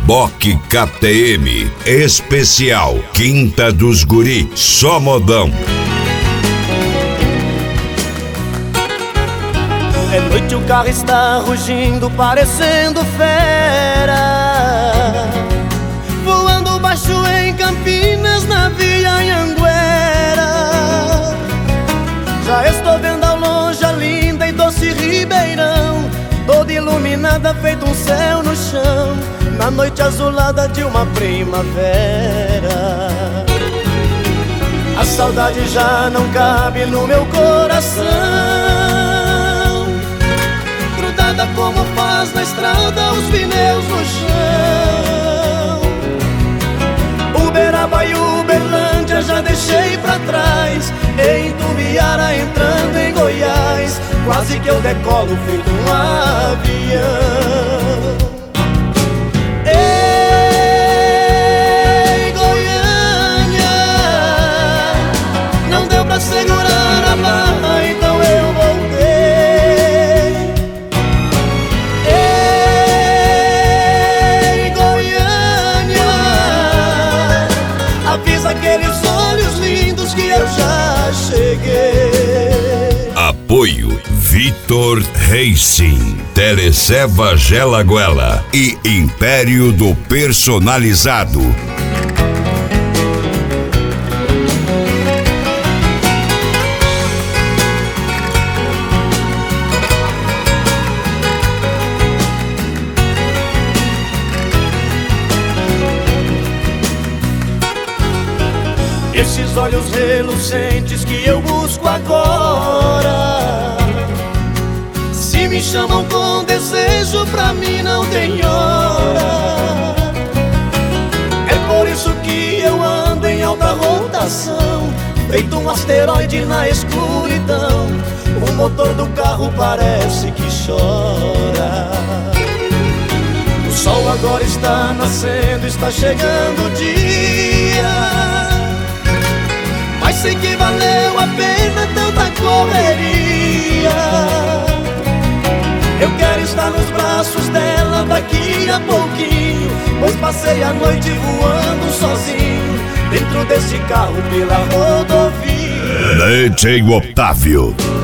Reboque KTM, especial Quinta dos Guri, só modão. É noite, o carro está rugindo, parecendo fera, voando baixo em Campinas, na via Anhanguera. Já estou vendo ao longe a linda e doce Ribeirão, toda iluminada, feito um céu no chão, na noite azulada de uma primavera. A saudade já não cabe no meu coração, grudada como faz na estrada os pneus no chão. Uberaba e Uberlândia já deixei pra trás, em Tumbiara entrando em Goiás, quase que eu decolo feito um avião. Ei, Goiânia, não deu pra segurar a barra, então eu voltei. Ei, Goiânia, avisa aqueles olhos lindos que eu já cheguei. Apoio Vitor Racing, Teleceva Gelaguela e Império do Personalizado. Esses olhos relucentes que eu busco agora, se me chamam com desejo, pra mim não tem hora. É por isso que eu ando em alta rotação, feito um asteroide na escuridão. O motor do carro parece que chora. O sol agora está nascendo, está chegando o dia, mas sei que valeu a pena tanta correria. Eu quero estar nos braços dela daqui a pouquinho, pois passei a noite voando sozinho, dentro desse carro pela rodovia. DJ Otávio.